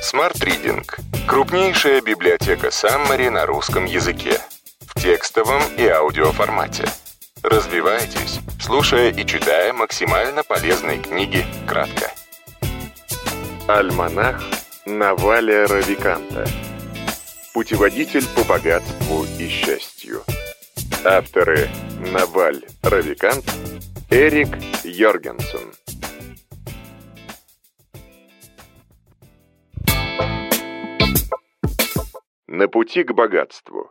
Smart Reading – крупнейшая библиотека Summary на русском языке. В текстовом и аудиоформате. Развивайтесь, слушая и читая максимально полезные книги кратко. Альманах Наваля Равиканта. Путеводитель по богатству и счастью. Авторы Наваль Равикант, Эрик Йоргенсен. На пути к богатству.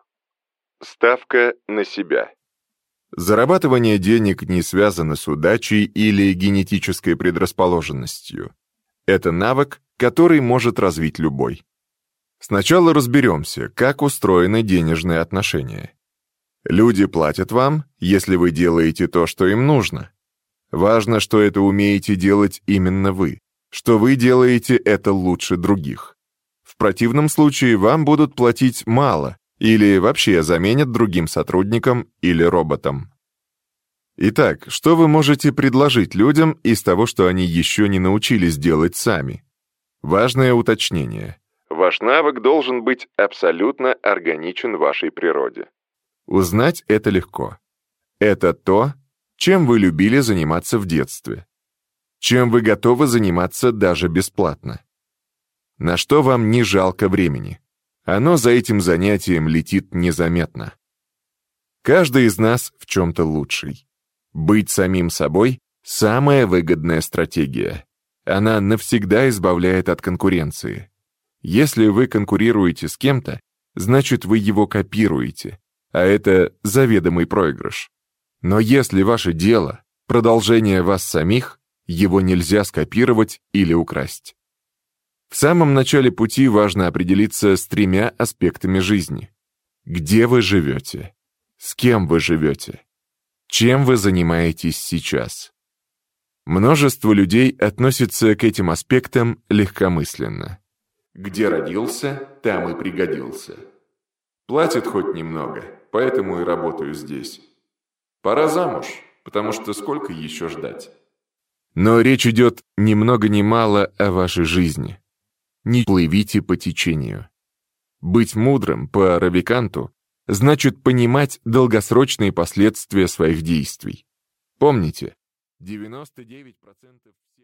Ставка на себя. Зарабатывание денег не связано с удачей или генетической предрасположенностью. Это навык, который может развить любой. Сначала разберемся, как устроены денежные отношения. Люди платят вам, если вы делаете то, что им нужно. Важно, что это умеете делать именно вы, что вы делаете это лучше других. В противном случае вам будут платить мало или вообще заменят другим сотрудникам или роботам. Итак, что вы можете предложить людям из того, что они еще не научились делать сами? Важное уточнение. Ваш навык должен быть абсолютно органичен вашей природе. Узнать это легко. Это то, чем вы любили заниматься в детстве. Чем вы готовы заниматься даже бесплатно. На что вам не жалко времени. Оно за этим занятием летит незаметно. Каждый из нас в чем-то лучший. Быть самим собой – самая выгодная стратегия. Она навсегда избавляет от конкуренции. Если вы конкурируете с кем-то, значит вы его копируете, а это заведомый проигрыш. Но если ваше дело – продолжение вас самих, его нельзя скопировать или украсть. В самом начале пути важно определиться с 3 аспектами жизни. Где вы живете? С кем вы живете? Чем вы занимаетесь сейчас? Множество людей относятся к этим аспектам легкомысленно. Где родился, там и пригодился. Платят хоть немного, поэтому и работаю здесь. Пора замуж, потому что сколько еще ждать? Но речь идет ни много ни мало о вашей жизни. Не плывите по течению. Быть мудрым по Равиканту значит понимать долгосрочные последствия своих действий. Помните, 99%